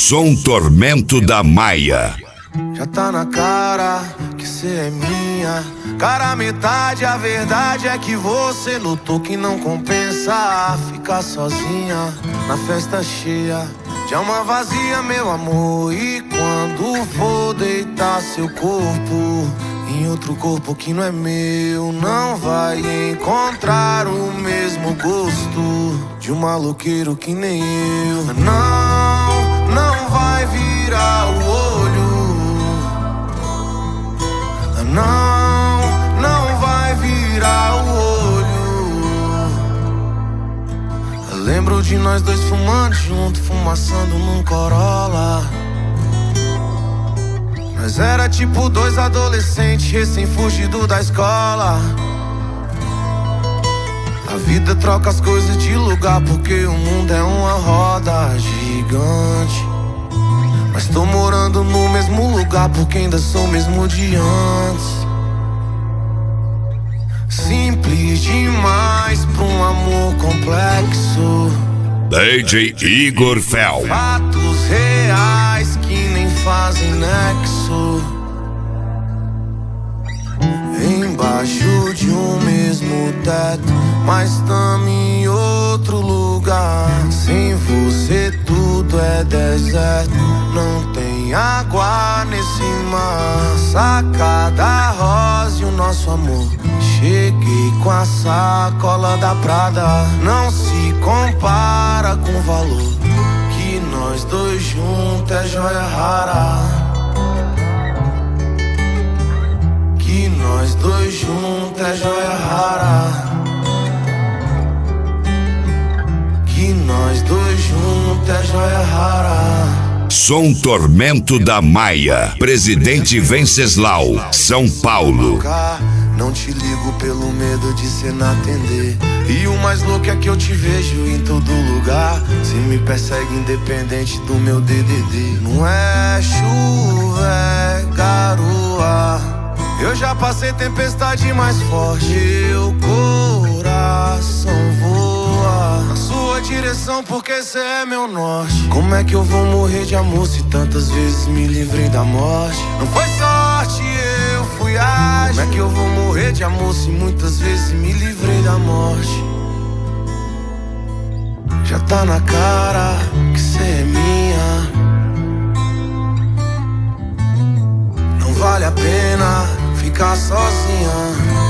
Som Tormento da Maia. Já tá na cara que cê é minha. Cara, metade, a verdade é que você lutou, que não compensa ficar sozinha na festa cheia de alma vazia, meu amor. E quando vou deitar seu corpo em outro corpo que não é meu, não vai encontrar o mesmo gosto de um maloqueiro que nem eu. Não vai virar o olho. Não vai virar o olho. Lembro de nós dois fumando junto, fumaçando num Corolla. Nós era tipo dois adolescentes recém-fugido da escola. A vida troca as coisas de lugar porque o mundo é uma roda gigante. Mas tô morando no mesmo lugar porque ainda sou o mesmo de antes. Simples demais pra um amor complexo. DJ Igor Fel. Fatos reais que nem fazem nexo. Embaixo de um mesmo teto, mas tamo em outro lugar. Sem você tudo é deserto, não tem água nesse mar. Sacada rosa e o nosso amor. Cheguei com a sacola da Prada. Não se compara com o valor que nós dois juntos é joia rara. Que nós dois juntos é joia rara. Que nós dois juntos é joia rara. Som Tormento da Maia. Presidente Venceslau, São Paulo. Não te ligo pelo medo de cê não atender. E o mais louco é que eu te vejo em todo lugar. Cê me persegue independente do meu DDD. Não é chuva, é garoa. Eu já passei tempestade mais forte. Meu coração voa na sua direção porque cê é meu norte. Como é que eu vou morrer de amor se tantas vezes me livrei da morte? Não foi sorte, eu fui ágil. Como é que eu vou morrer de amor se muitas vezes me livrei da morte? Já tá na cara que cê é minha. Não vale a pena ficar sozinha.